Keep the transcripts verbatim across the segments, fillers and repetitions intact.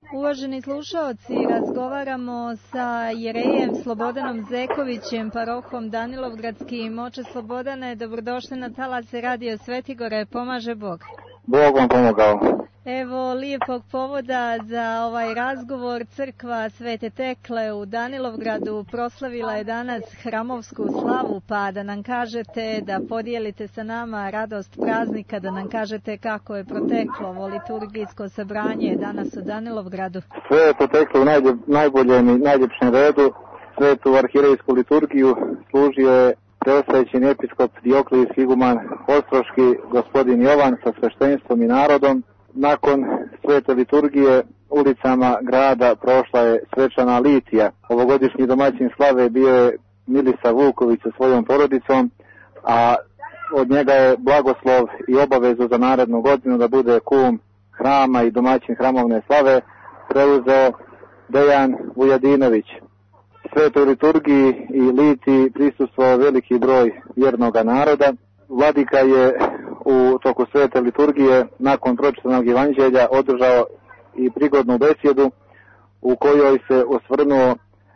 Uvaženi slušaoci, razgovaramo sa jerejem Slobodanom Zekovićem, parohom Danilovgradskim. Oče Slobodane, dobrodošli na talase Radio Svetigore, pomaže Bog. Bog vam pomogao. Evo lijepog povoda za ovaj razgovor. Crkva Svete Tekle u Danilovgradu proslavila je danas hramovsku slavu, pa da nam kažete, da podijelite sa nama radost praznika, da nam kažete kako je proteklo ovo liturgijsko sabranje danas u Danilovgradu. Sve je proteklo u najbolje, najboljem i najljepšem redu. Svetu arhirejsku liturgiju služio je preosvećeni episkop Dioklij iguman Ostroški gospodin Jovan sa sveštenstvom i narodom. Nakon svete liturgije ulicama grada prošla je svečana litija. Ovogodišnji domaćin slave bio je Milisav Vuković sa svojom porodicom, a od njega je blagoslov i obavezu za narednu godinu da bude kum hrama i domaćin hramovne slave preuzeo Dejan Vujadinović. Svetoj liturgiji i litiji prisustvovao veliki broj vjernoga naroda. Vladika je u toku svete liturgije nakon pročitanog evanđelja održao i prigodnu besjedu u kojoj se osvrnuo e,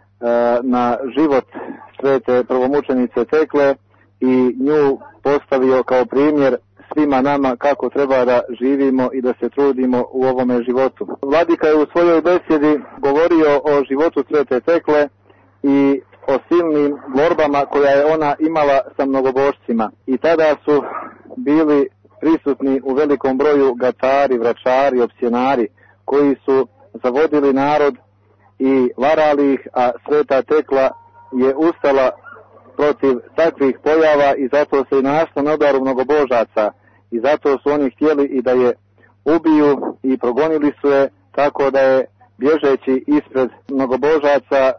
na život svete prvomučenice Tekle i nju postavio kao primjer svima nama kako treba da živimo i da se trudimo u ovome životu. Vladika je u svojoj besjedi govorio o životu svete Tekle i o silnim borbama koja je ona imala sa mnogobošcima. I tada su bili prisutni u velikom broju gatari, vračari, opsjenari, koji su zavodili narod i varali ih, a sveta Tekla je ustala protiv takvih pojava i zato se i našla na udaru mnogobožaca. I zato su oni htjeli i da je ubiju i progonili su je, tako da je bježeći ispred mnogobožaca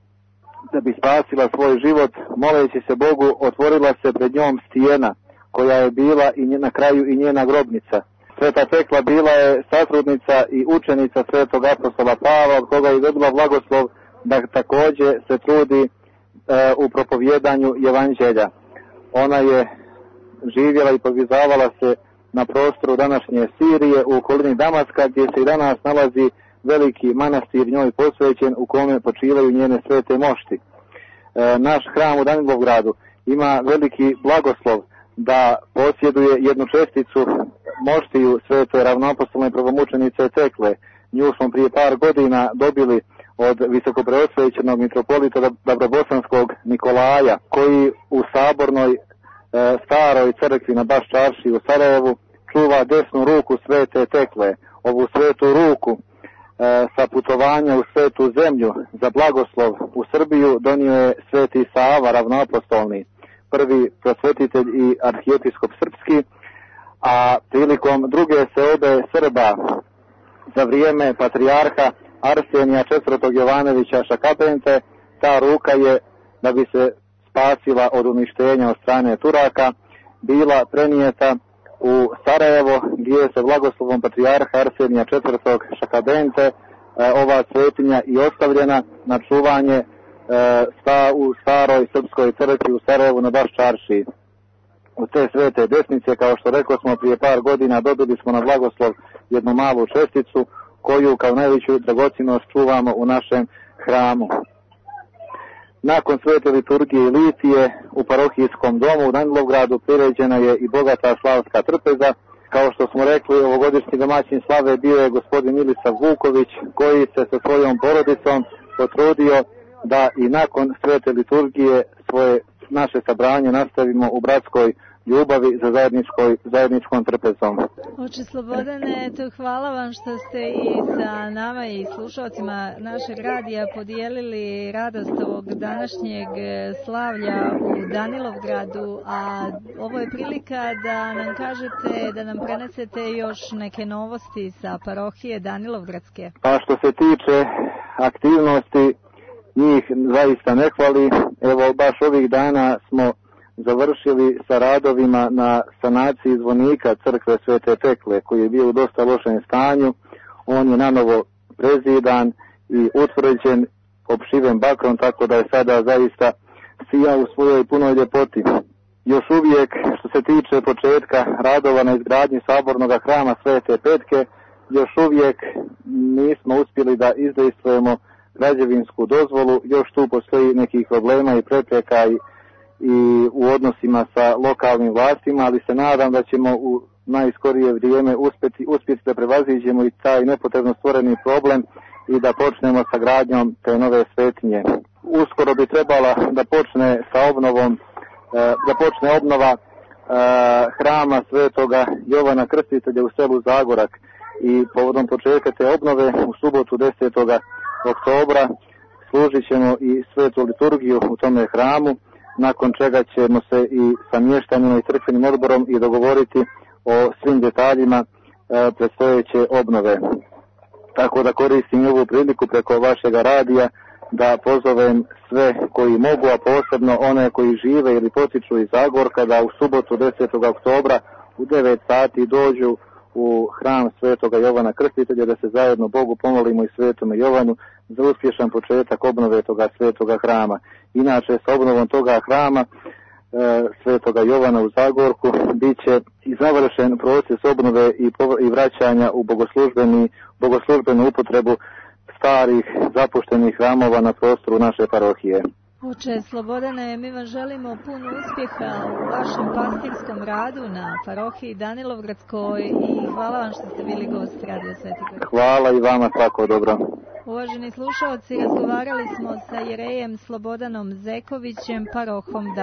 da bi spasila svoj život, moleći se Bogu, otvorila se pred njom stijena, koja je bila i na kraju i njena grobnica. Sveta Tekla bila je satrudnica i učenica svetog apostola Pavla, od koga je dobila blagoslov da također se trudi e, u propovjedanju evanđelja. Ona je živjela i podvizavala se na prostoru današnje Sirije u okolini Damaska, gdje se i danas nalazi veliki manastir njoj posvećen u kome počivaju njene svete mošti. E, naš hram u Danilovgradu ima veliki blagoslov da posjeduje jednu česticu moštiju svete ravnoapostolne prvomučenice Tekle. Nju smo prije par godina dobili od visokopreosvećenog mitropolita Dabrobosanskog Nikolaja, koji u sabornoj e, staroj crkvi na Baš Čarši u Sarajevu čuva desnu ruku svete Tekle. Ovu svetu ruku e, sa putovanja u svetu zemlju za blagoslov u Srbiju donio je sveti Sava ravnoapostolni, prvi prosvetitelj i arhijepiskop srpski, a prilikom druge seobe Srba za vrijeme patrijarha Arsenija četvrtog Jovanovića Šakabente, ta ruka je, da bi se spasila od uništenja od strane Turaka, bila prenijeta u Sarajevo, gdje je se blagoslovom patrijarha Arsenija četvrtog Šakabente ova svetinja i ostavljena na čuvanje sta u staroj srpskoj crkvi u Sarajevu na Baš Čarši. U te svete desnice, kao što rekao smo prije par godina, dobili smo na blagoslov jednu malu česticu koju kao najveću dragocjenost čuvamo u našem hramu. Nakon svete liturgije i litije u parohijskom domu u Danilovgradu priređena je i bogata slavska trpeza. Kao što smo rekli, ovogodišnji domaćin slave bio je gospodin Milisav Vuković, koji se sa svojom porodicom potrudio da i nakon svete liturgije svoje naše sabranje nastavimo u bratskoj ljubavi za zajedničkoj, zajedničkom trpezom. Oče Slobodane, to hvala vam što ste i sa nama i slušalcima našeg radija podijelili radost ovog današnjeg slavlja u Danilovgradu, a ovo je prilika da nam kažete, da nam prenesete još neke novosti sa parohije Danilovgradske. Pa što se tiče aktivnosti, njih zaista ne hvali. Evo, baš ovih dana smo završili sa radovima na sanaciji zvonika crkve Svete Tekle, koji je bio u dosta lošem stanju. On je nanovo prezidan i utvrđen, opšiven bakrom, tako da je sada zaista sija u svojoj punoj ljepoti. Još uvijek, što se tiče početka radova na izgradnji sabornog hrama Svete Petke, još uvijek nismo uspjeli da izdejstvujemo građevinsku dozvolu, još tu postoji nekih problema i prepreka i, i u odnosima sa lokalnim vlastima, ali se nadam da ćemo u najskorije vrijeme uspjeti, uspjeti da prevaziđemo i taj nepotrebno stvoreni problem i da počnemo sa gradnjom te nove svetinje. Uskoro bi trebala da počne sa obnovom, da počne obnova hrama Svetoga Jovana Krstitelja u selu Zagorak i povodom početka te obnove u subotu desetog oktobra služit ćemo i svetu liturgiju u tome hramu, nakon čega ćemo se i sa mještanima i crkvenim odborom i dogovoriti o svim detaljima e, predstojeće obnove. Tako da koristim ovu priliku preko vašega radija da pozovem sve koji mogu, a posebno one koji žive ili potiču iz Zagorka, da u subotu desetog oktobra u devet sati dođu u hram Svetoga Jovana Krstitelja, da se zajedno Bogu pomolimo i Svetome Jovanu za uspješan početak obnove toga svetoga hrama. Inače, sa obnovom toga hrama e, Svetoga Jovana u Zagorku bit će i završen proces obnove i, i vraćanja u bogoslužbeni, bogoslužbenu upotrebu starih zapuštenih hramova na prostoru naše parohije. Oče Slobodane, mi vam želimo puno uspjeha u vašem pastirskom radu na parohiji Danilovgradskoj i hvala vam što ste bili gost Radio Sveti Gor. Hvala i vama, svako dobro. Uvaženi slušalci, razgovarali smo sa jerejem Slobodanom Zekovićem, parohom